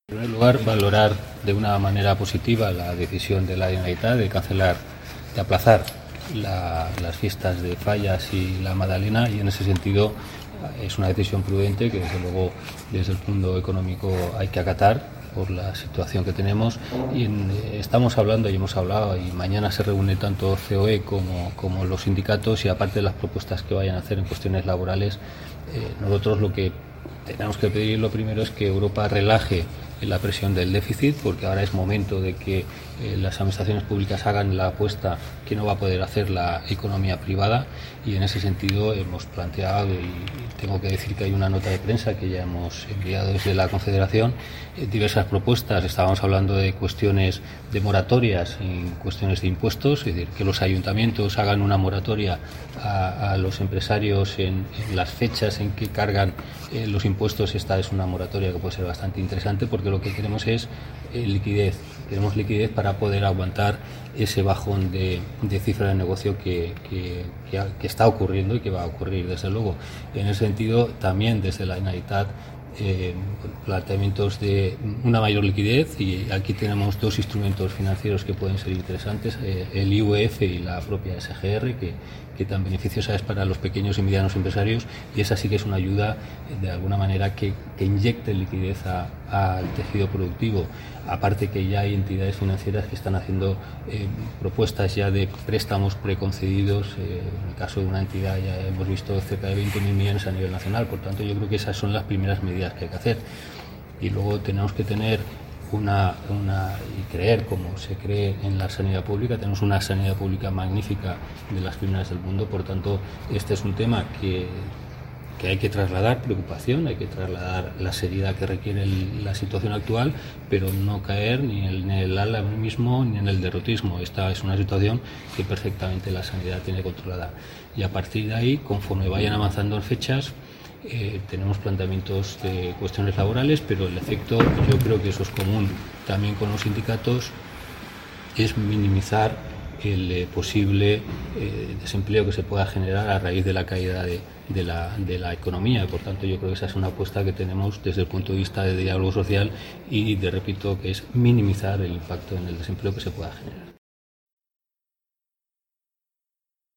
En primer lugar, valorar de una manera positiva la decisión de la Generalitat de cancelar, de aplazar las fiestas de Fallas y la Madalena, y en ese sentido es una decisión prudente que desde luego desde el punto económico hay que acatar por la situación que tenemos. Y estamos hablando y hemos hablado, y mañana se reúne tanto COE como los sindicatos, y aparte de las propuestas que vayan a hacer en cuestiones laborales, nosotros lo que tenemos que pedir lo primero es que Europa relaje la presión del déficit, porque ahora es momento de que las administraciones públicas hagan la apuesta que no va a poder hacer la economía privada, y en ese sentido hemos planteado, y tengo que decir que hay una nota de prensa que ya hemos enviado desde la Confederación, diversas propuestas. Estábamos hablando de cuestiones de moratorias en cuestiones de impuestos, es decir, que los ayuntamientos hagan una moratoria a los empresarios en las fechas en que cargan los impuestos. Esta es una moratoria que puede ser bastante interesante, porque lo que queremos es liquidez. Queremos liquidez para poder aguantar ese bajón de cifra de negocio que está ocurriendo y que va a ocurrir, desde luego. En ese sentido, también desde la Generalitat, planteamientos de una mayor liquidez, y aquí tenemos dos instrumentos financieros que pueden ser interesantes, el IUF y la propia SGR, que tan beneficiosa es para los pequeños y medianos empresarios, y esa sí que es una ayuda de alguna manera que inyecte liquidez al tejido productivo. Aparte que ya hay entidades financieras que están haciendo propuestas ya de préstamos preconcedidos. En el caso de una entidad ya hemos visto cerca de 20.000 millones a nivel nacional. Por tanto, yo creo que esas son las primeras medidas que hay que hacer. Y luego tenemos que tener y creer como se cree en la sanidad pública. Tenemos una sanidad pública magnífica, de las primeras del mundo. Por tanto, este es un tema que hay que trasladar preocupación, hay que trasladar la seriedad que requiere la situación actual, pero no caer ni en el alarmismo ni en el derrotismo. Esta es una situación que perfectamente la sanidad tiene controlada, y a partir de ahí, conforme vayan avanzando en fechas, tenemos planteamientos de cuestiones laborales, pero el efecto, yo creo que eso es común también con los sindicatos, es minimizar el posible desempleo que se pueda generar a raíz de la caída de la economía. Por tanto, yo creo que esa es una apuesta que tenemos desde el punto de vista de diálogo social, y repito que es minimizar el impacto en el desempleo que se pueda generar.